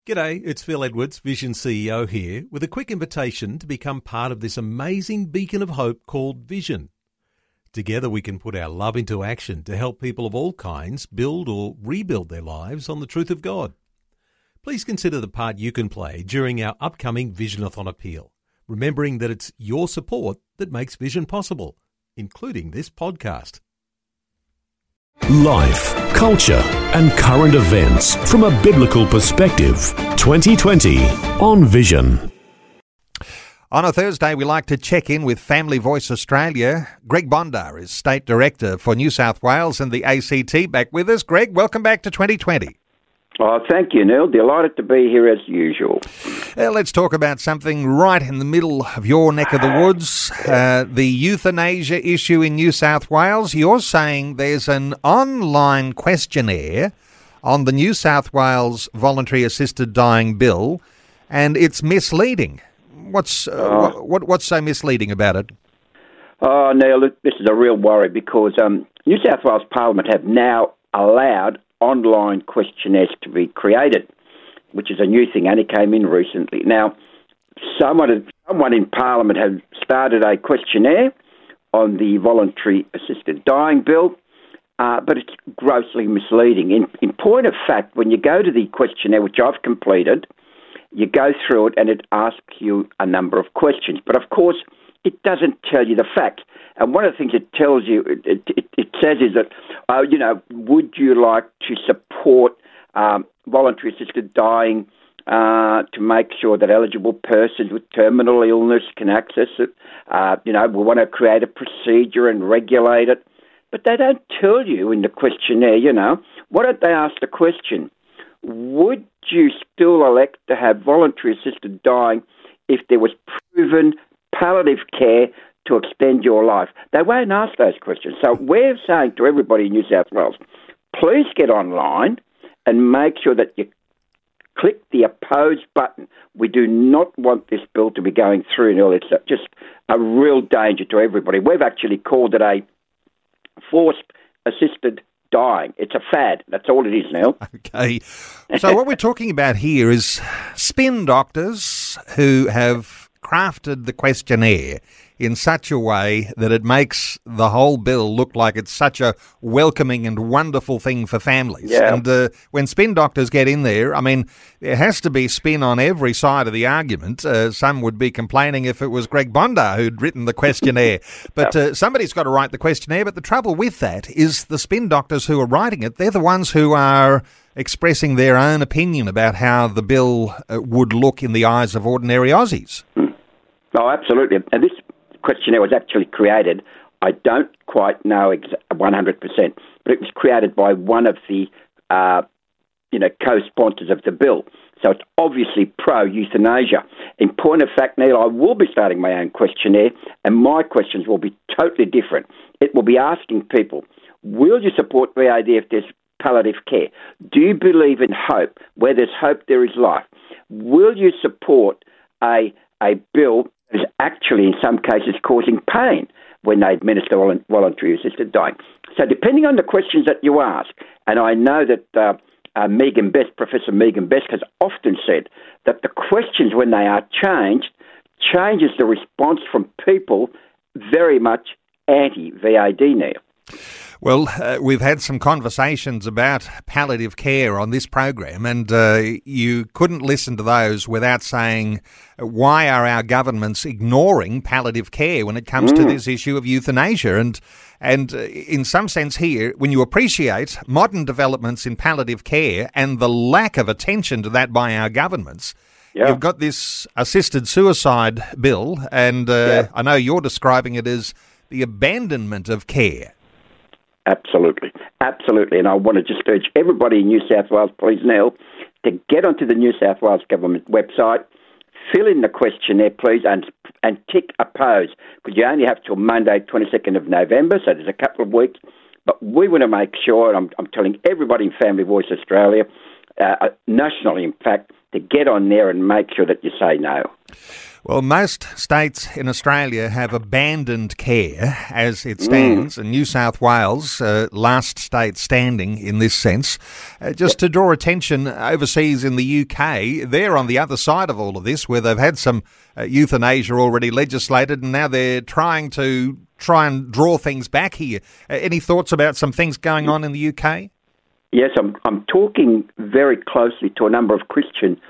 G'day, it's Phil Edwards, Vision CEO here, with a quick invitation to become part of this amazing beacon of hope called Vision. Together we can put our love into action to help people of all kinds build or rebuild their lives on the truth of God. Please consider the part you can play during our upcoming Visionathon appeal, remembering that it's your support that makes Vision possible, including this podcast. Life, culture, and current events from a biblical perspective. 2020 on Vision. On a Thursday, we like to check in with Family Voice Australia. Greg Bondar is State Director for New South Wales and the ACT. Back with us. Greg, welcome back to 2020. Oh, thank you, Neil. Delighted to be here as usual. Let's talk about something right in the middle of your neck of the woods, the euthanasia issue in New South Wales. You're saying there's an online questionnaire on the New South Wales Voluntary Assisted Dying Bill, and it's misleading. What's so misleading about it? Oh, Neil, this is a real worry because New South Wales Parliament have now allowed online questionnaires to be created, which is a new thing, only came in recently. Now, someone in Parliament has started a questionnaire on the Voluntary Assisted Dying Bill, but it's grossly misleading. In point of fact, when you go to the questionnaire, which I've completed, you go through it and it asks you a number of questions. But of course, it doesn't tell you the facts. And one of the things it tells you, it says is that, would you like to support voluntary assisted dying to make sure that eligible persons with terminal illness can access it? We want to create a procedure and regulate it. But they don't tell you in the questionnaire, Why don't they ask the question, would you still elect to have voluntary assisted dying if there was proven palliative care to extend your life? They won't ask those questions. So we're saying to everybody in New South Wales, please get online and make sure that you click the oppose button. We do not want this bill to be going through, Neil. It's just a real danger to everybody. We've actually called it a forced assisted dying. It's a fad. That's all it is, Neil. Okay. So what we're talking about here is spin doctors who have crafted the questionnaire in such a way that it makes the whole bill look like it's such a welcoming and wonderful thing for families. Yeah. And when spin doctors get in there, there has to be spin on every side of the argument. Some would be complaining if it was Greg Bondar who'd written the questionnaire. But somebody's got to write the questionnaire. But the trouble with that is the spin doctors who are writing it, they're the ones who are expressing their own opinion about how the bill would look in the eyes of ordinary Aussies. Oh, absolutely. And this questionnaire was actually created, I don't quite know 100%, but it was created by one of the, co-sponsors of the bill. So it's obviously pro-euthanasia. In point of fact, Neil, I will be starting my own questionnaire, and my questions will be totally different. It will be asking people, will you support the idea if there's palliative care? Do you believe in hope? Where there's hope, there is life. Will you support a bill is actually, in some cases, causing pain when they administer voluntary assisted dying? So depending on the questions that you ask, and I know that Professor Megan Best has often said that the questions, when they are changed, changes the response from people very much anti-VAD now. Well, we've had some conversations about palliative care on this program, and you couldn't listen to those without saying, why are our governments ignoring palliative care when it comes to this issue of euthanasia? And in some sense here, when you appreciate modern developments in palliative care and the lack of attention to that by our governments, you've got this assisted suicide bill, and I know you're describing it as the abandonment of care. Absolutely. And I want to just urge everybody in New South Wales, please, Neil, to get onto the New South Wales government website, fill in the questionnaire, please, and tick oppose, because you only have till Monday, 22nd of November, so there's a couple of weeks. But we want to make sure, and I'm telling everybody in Family Voice Australia, nationally, in fact, to get on there and make sure that you say no. Well, most states in Australia have abandoned care as it stands, and New South Wales, last state standing in this sense. Just to draw attention, overseas in the UK, they're on the other side of all of this, where they've had some euthanasia already legislated, and now they're trying and draw things back here. Any thoughts about some things going on in the UK? Yes, I'm talking very closely to a number of Christian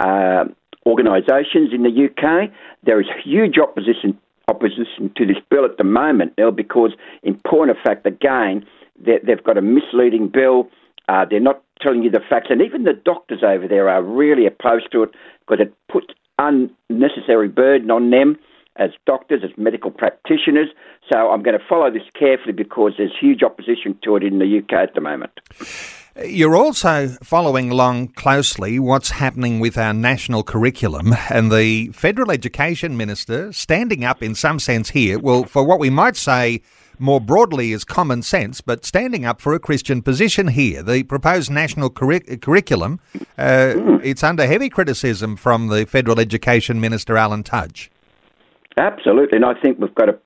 organisations in the UK. There is huge opposition to this bill at the moment, Neil, because in point of fact, again, they've got a misleading bill. They're not telling you the facts, and even the doctors over there are really opposed to it because it puts unnecessary burden on them as doctors, as medical practitioners. So I'm going to follow this carefully because there's huge opposition to it in the UK at the moment. You're also following along closely what's happening with our national curriculum, and the Federal Education Minister standing up in some sense here, well, for what we might say more broadly is common sense, but standing up for a Christian position here. The proposed national curriculum, it's under heavy criticism from the Federal Education Minister, Alan Tudge. Absolutely, and I think we've got to,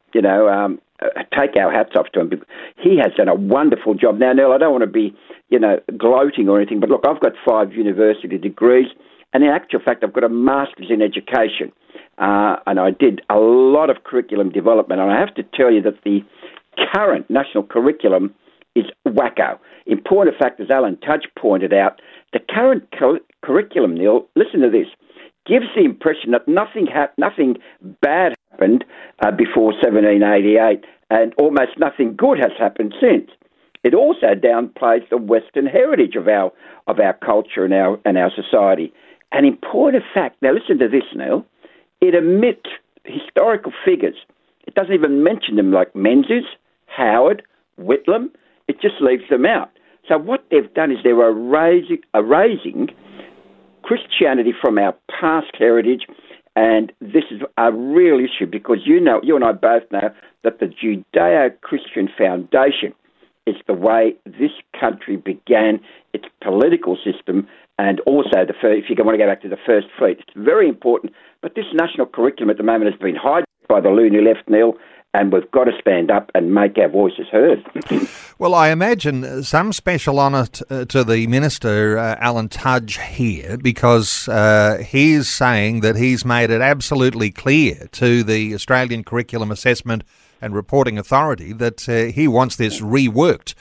take our hats off to him. He has done a wonderful job. Now, Neil, I don't want to be, gloating or anything, but look, I've got 5 university degrees, and in actual fact, I've got a master's in education, and I did a lot of curriculum development, and I have to tell you that the current national curriculum is wacko. In point of fact, as Alan Tudge pointed out, the current curriculum, Neil, listen to this, gives the impression that nothing bad happened before 1788, and almost nothing good has happened since. It also downplays the Western heritage of our culture and our society. And in point of fact, now listen to this, Neil, it omits historical figures. It doesn't even mention them like Menzies, Howard, Whitlam. It just leaves them out. So what they've done is they're erasing Christianity from our past heritage, and this is a real issue because you and I both know that the Judeo-Christian foundation is the way this country began its political system, and also if you want to go back to the First Fleet. It's very important, but this national curriculum at the moment has been hijacked by the loony left, Neil, and we've got to stand up and make our voices heard. Well, I imagine some special honour to the Minister, Alan Tudge, here, because he's saying that he's made it absolutely clear to the Australian Curriculum Assessment and Reporting Authority that he wants this reworked.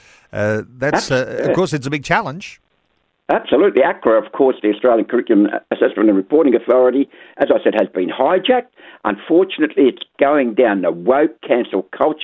Of course, it's a big challenge. Absolutely. ACRA, of course, the Australian Curriculum Assessment and Reporting Authority, as I said, has been hijacked. Unfortunately, it's going down the woke cancel culture,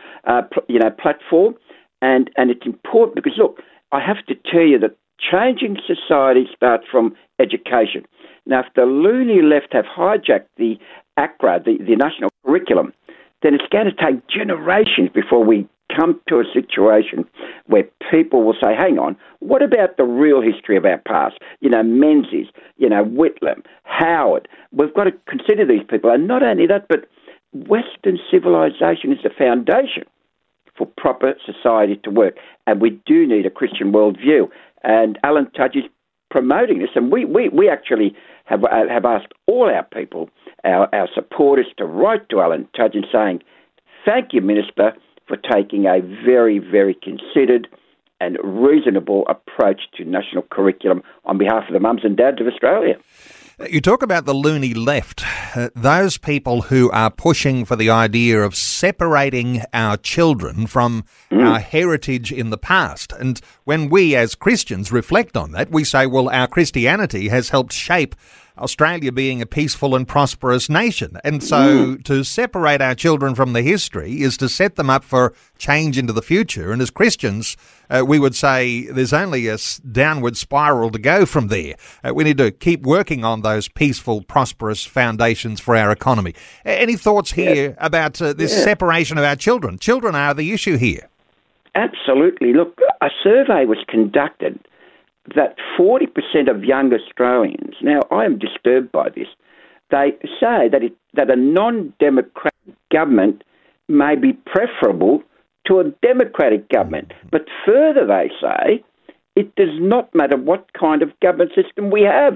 platform, and it's important because, look, I have to tell you that changing society starts from education. Now, if the loony left have hijacked the ACRA, the national curriculum, then it's going to take generations before we come to a situation where people will say, hang on, what about the real history of our past? Menzies, Whitlam, Howard. We've got to consider these people. And not only that, but Western civilization is the foundation for proper society to work. And we do need a Christian worldview. And Alan Tudge is promoting this. And we actually have asked all our people, our supporters, to write to Alan Tudge and saying, thank you, Minister, for taking a very, very considered and reasonable approach to national curriculum on behalf of the mums and dads of Australia. You talk about the loony left, those people who are pushing for the idea of separating our children from our heritage in the past. And when we as Christians reflect on that, we say, well, our Christianity has helped shape Australia being a peaceful and prosperous nation. And so to separate our children from the history is to set them up for change into the future. And as Christians, we would say there's only a downward spiral to go from there. We need to keep working on those peaceful, prosperous foundations for our economy. Any thoughts here about this separation of our children? Children are the issue here. Absolutely. Look, a survey was conducted that 40% of young Australians, now I am disturbed by this, they say that a non-democratic government may be preferable to a democratic government. But further they say, it does not matter what kind of government system we have.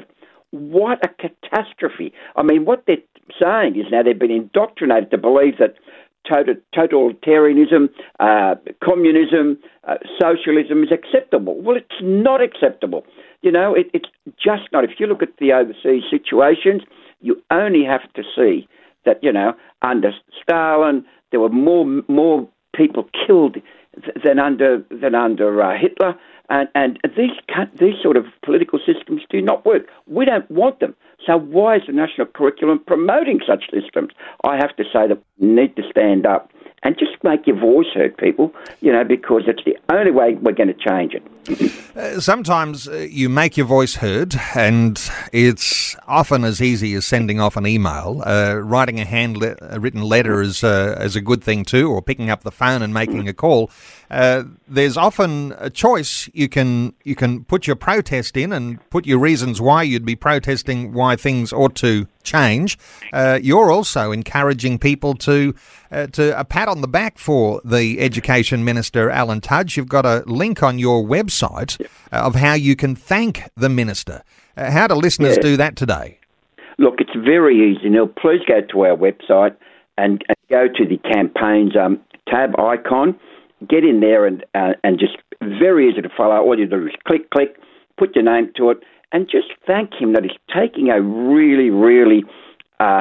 what a catastrophe. I mean, what they're saying is now they've been indoctrinated to believe that totalitarianism, communism, socialism is acceptable. Well, it's not acceptable. You know, it's just not. If you look at the overseas situations, you only have to see that, you know, under Stalin, there were more people killed than under Hitler. And these sort of political systems do not work. We don't want them. So why is the national curriculum promoting such systems? I have to say that we need to stand up and just make your voice heard, people, you know, because it's the only way we're going to change it. Sometimes you make your voice heard, and it's often as easy as sending off an email. Writing a written letter is a good thing too, or picking up the phone and making a call. There's often a choice. You can put your protest in and put your reasons why you'd be protesting, why things ought to change. You're also encouraging people to a pat on the back for the Education Minister, Alan Tudge. You've got a link on your website of how you can thank the Minister. How do listeners do that today? Look, it's very easy, Neil. Please go to our website and go to the campaigns tab icon. Get in there and just very easy to follow. All you do is click, put your name to it, and just thank him that he's taking a really, really, a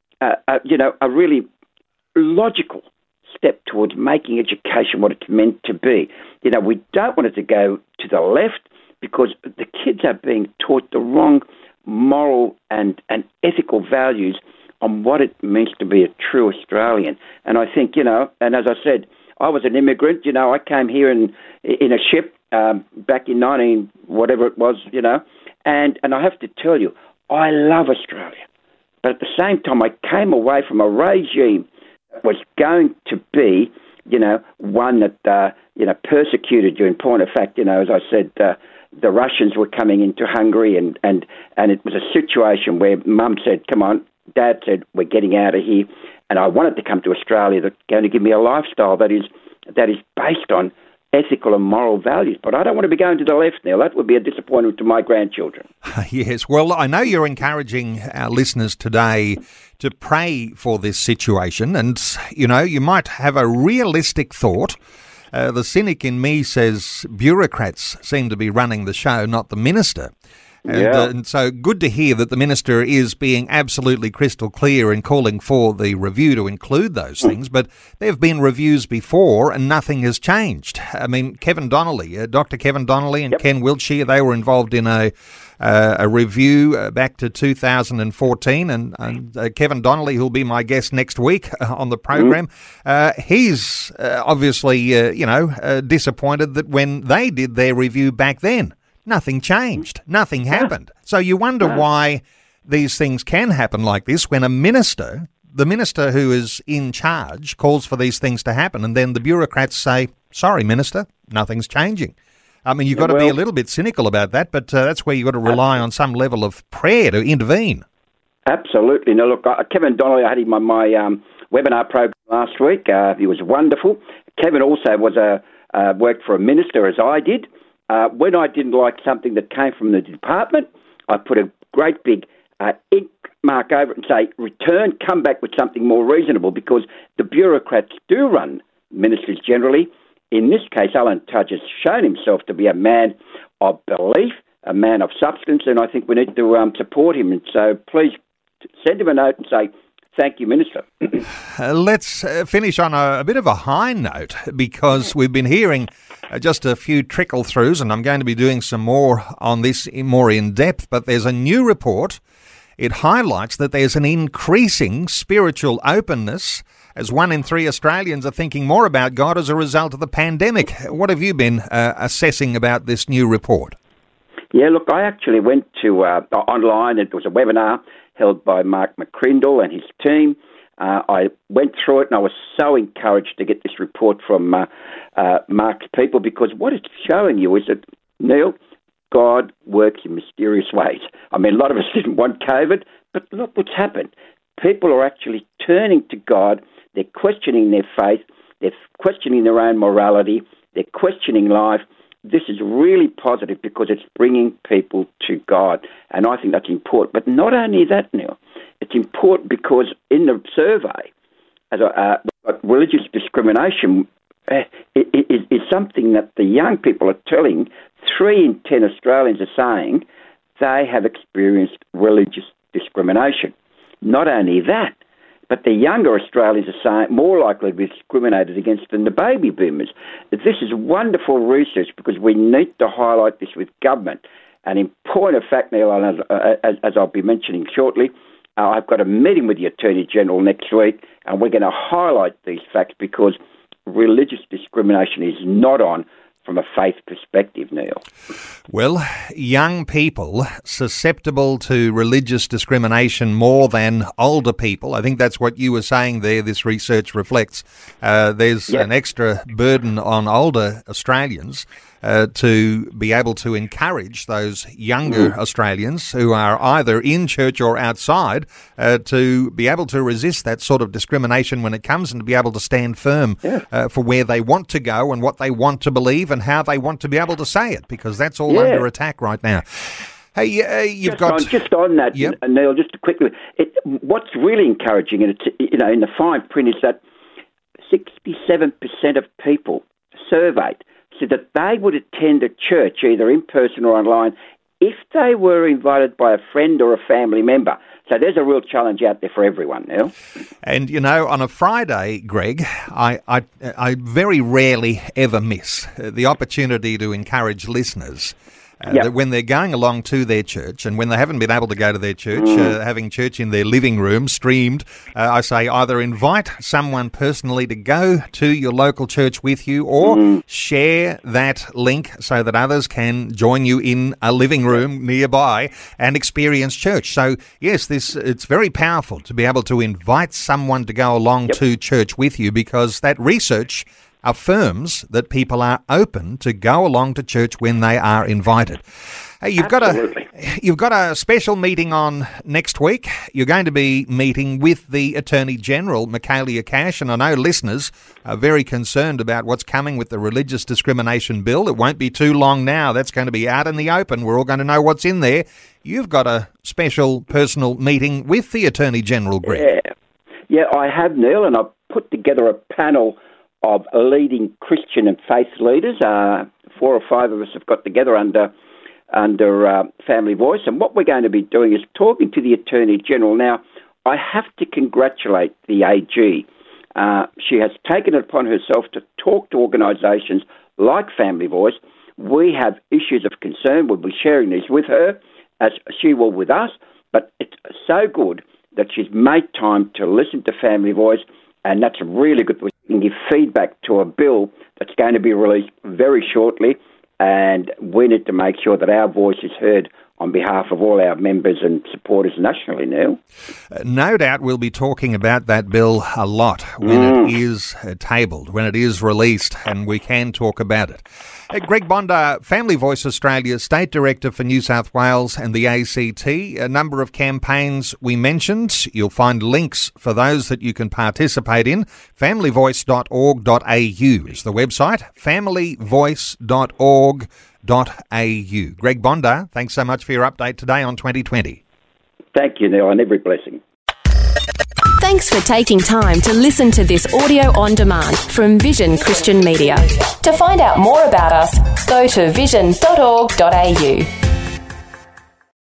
really logical step towards making education what it's meant to be. You know, we don't want it to go to the left because the kids are being taught the wrong moral and ethical values on what it means to be a true Australian. And I think, you know, and as I said, I was an immigrant, you know, I came here in a ship back in 19, whatever it was, you know, and I have to tell you, I love Australia. But at the same time, I came away from a regime that was going to be, you know, one that, persecuted you. In point of fact, you know, as I said, the Russians were coming into Hungary and it was a situation where Mum said, come on, Dad said, we're getting out of here. And I wanted to come to Australia that's going to give me a lifestyle that is based on ethical and moral values. But I don't want to be going to the left, Neil. That would be a disappointment to my grandchildren. Yes. Well, I know you're encouraging our listeners today to pray for this situation. And, you know, you might have a realistic thought. The cynic in me says bureaucrats seem to be running the show, not the minister. And so good to hear that the Minister is being absolutely crystal clear in calling for the review to include those things. But there have been reviews before and nothing has changed. I mean, Kevin Donnelly, Dr. Kevin Donnelly and Ken Wiltshire, they were involved in a review back to 2014. And Kevin Donnelly, who'll be my guest next week on the program, he's obviously, disappointed that when they did their review back then, nothing changed. Nothing happened. So you wonder why these things can happen like this when the minister who is in charge calls for these things to happen, and then the bureaucrats say, sorry, Minister, nothing's changing. I mean, you've got to be a little bit cynical about that, but that's where you've got to rely on some level of prayer to intervene. Absolutely. Now, look, Kevin Donnelly, I had him on my webinar program last week. He was wonderful. Kevin also was worked for a minister, as I did. When I didn't like something that came from the department, I put a great big ink mark over it and say, return, come back with something more reasonable, because the bureaucrats do run ministers generally. In this case, Alan Tudge has shown himself to be a man of belief, a man of substance, and I think we need to support him. And so please send him a note and say, thank you, Minister. Let's finish on a bit of a high note, because we've been hearing just a few trickle-throughs, and I'm going to be doing some more on this more in depth, but there's a new report. It highlights that there's an increasing spiritual openness as 1 in 3 Australians are thinking more about God as a result of the pandemic. What have you been assessing about this new report? Yeah, look, I actually went to online. It was a webinar held by Mark McCrindle and his team. I went through it and I was so encouraged to get this report from Mark's people, because what it's showing you is that, Neil, God works in mysterious ways. I mean, a lot of us didn't want COVID, but look what's happened. People are actually turning to God. They're questioning their faith. They're questioning their own morality. They're questioning life. this is really positive because it's bringing people to God, and I think that's important. But not only that, Neil, it's important because in the survey, religious discrimination is something that the young people are telling. 3 in 10 Australians are saying they have experienced religious discrimination. Not only that, but the younger Australians are saying more likely to be discriminated against than the baby boomers. This is wonderful research because we need to highlight this with government. And in point of fact, Neil, as I'll be mentioning shortly, I've got a meeting with the Attorney General next week, and we're going to highlight these facts because religious discrimination is not on from a faith perspective, Neil. Well, young people susceptible to religious discrimination more than older people. I think that's what you were saying there, this research reflects. There's an extra burden on older Australians to be able to encourage those younger Australians who are either in church or outside to be able to resist that sort of discrimination when it comes and to be able to stand firm for where they want to go and what they want to believe and how they want to be able to say it, because that's all under attack right now. Hey, you've just on that, Neil, just quickly. What's really encouraging, and it's, in the fine print, is that 67% of people surveyed said that they would attend a church, either in person or online, if they were invited by a friend or a family member. So there's a real challenge out there for everyone now. And, on a Friday, Greg, I very rarely ever miss the opportunity to encourage listeners that when they're going along to their church and when they haven't been able to go to their church, having church in their living room streamed, I say either invite someone personally to go to your local church with you or share that link so that others can join you in a living room nearby and experience church. So, yes, it's very powerful to be able to invite someone to go along to church with you, because that research affirms that people are open to go along to church when they are invited. Hey, you've got a special meeting on next week. You're going to be meeting with the Attorney General, Michaelia Cash, and I know listeners are very concerned about what's coming with the Religious Discrimination Bill. It won't be too long now. That's going to be out in the open. We're all going to know what's in there. You've got a special personal meeting with the Attorney General, Greg. Yeah, I have, Neil, and I've put together a panel of leading Christian and faith leaders. 4 or 5 of us have got together under Family Voice, and what we're going to be doing is talking to the Attorney General. Now, I have to congratulate the AG. She has taken it upon herself to talk to organisations like Family Voice. We have issues of concern. We'll be sharing these with her, as she will with us, but it's so good that she's made time to listen to Family Voice, and that's really good. We can give feedback to a bill that's going to be released very shortly, and we need to make sure that our voice is heard on behalf of all our members and supporters nationally now. No doubt we'll be talking about that bill a lot when it is tabled, when it is released, and we can talk about it. Greg Bondar, Family Voice Australia, State Director for New South Wales and the ACT. A number of campaigns we mentioned. You'll find links for those that you can participate in. familyvoice.org.au is the website. familyvoice.org.au. Greg Bondar, thanks so much for your update today on 2020. Thank you, Neil, and every blessing. Thanks for taking time to listen to this audio on demand from Vision Christian Media. To find out more about us, go to vision.org.au.